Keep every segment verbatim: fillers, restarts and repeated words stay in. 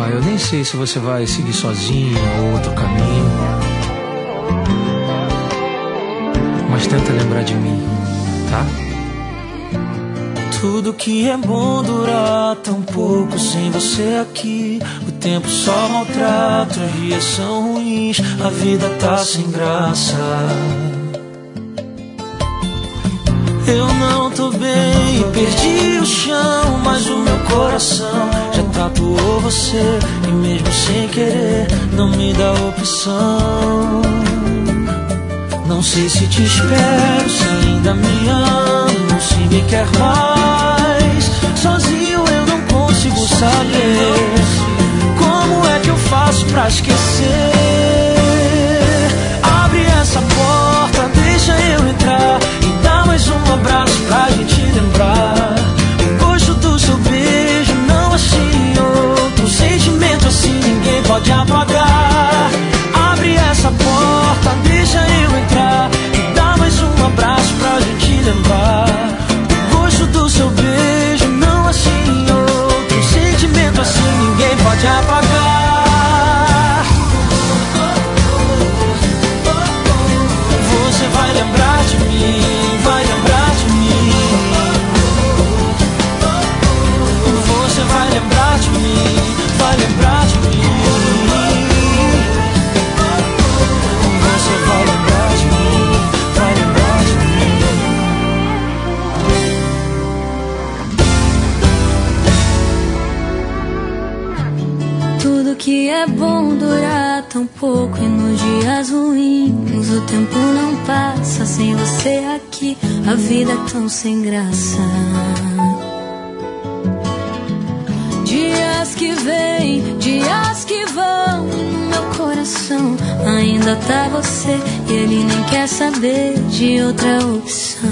Ah, eu nem sei se você vai seguir sozinho ou outro caminho, mas tenta lembrar de mim, tá? Tudo que é bom dura tão pouco sem você aqui. O tempo só maltrata, os dias são ruins, a vida tá sem graça. Eu não tô bem, perdi o chão, mas o meu coração já tatuou você. E mesmo sem querer, não me dá opção. Não sei se te espero, se ainda me amo, se me quer mais. Sozinho eu não consigo saber como é que eu faço pra esquecer. Abre essa porta, deixa eu entrar e dá mais um abraço pra gente lembrar. O gosto do seu beijo não achei outro sentimento assim, ninguém pode apagar. Abre essa porta, deixa eu entrar e dá mais um abraço pra gente lembrar. O gosto do seu beijo não achei outro sentimento assim, ninguém pode apagar. Você vai lembrar de mim, vai lembrar de mim. Você vai lembrar de mim, vai lembrar de mim. Você vai lembrar de mim, vai lembrar de mim. Tudo que é bom dura tão pouco, e nos dias ruins o tempo não passa sem você aqui. A vida é tão sem graça. Dias que vêm, dias que vão, no meu coração ainda tá você, e ele nem quer saber de outra opção.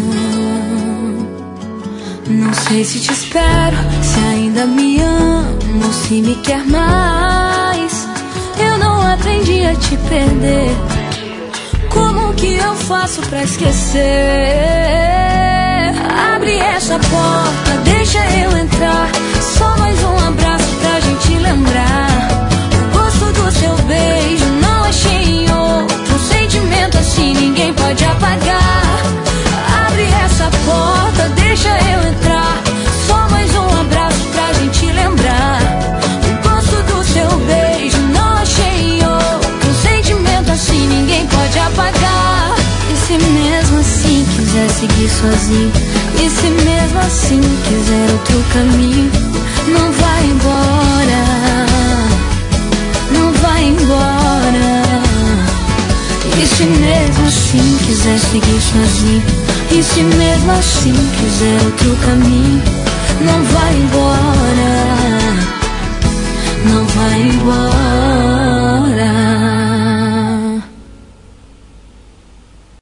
Não sei se te espero, se ainda me ama, se me quer mais. Eu não aprendi a te perder, como que eu faço pra esquecer? Abre essa porta, deixa eu entrar, só mais um abraço pra gente lembrar. O gosto do seu beijo não achei em outro sentimento assim, ninguém pode apagar. Abre essa porta, deixa eu entrar, só mais um abraço pra gente lembrar. O gosto do seu beijo não achei em outro sentimento assim, ninguém pode apagar. E se mesmo assim quiser seguir sozinho, e se mesmo assim quiser outro caminho, não vai embora, não vai embora. E se mesmo assim quiser seguir sozinho, e se mesmo assim quiser outro caminho, não vai embora, não vai embora.